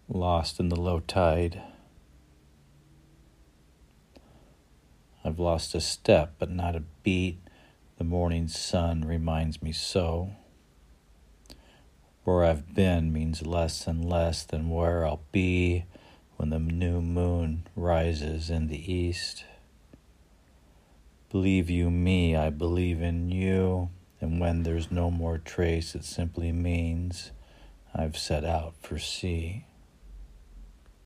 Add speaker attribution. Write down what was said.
Speaker 1: lost in the low tide. I've lost a step, but not a beat. The morning sun reminds me so. Where I've been means less and less than where I'll be when the new moon rises in the east. Believe you me, I believe in you, and when there's no more trace, it simply means I've set out for sea.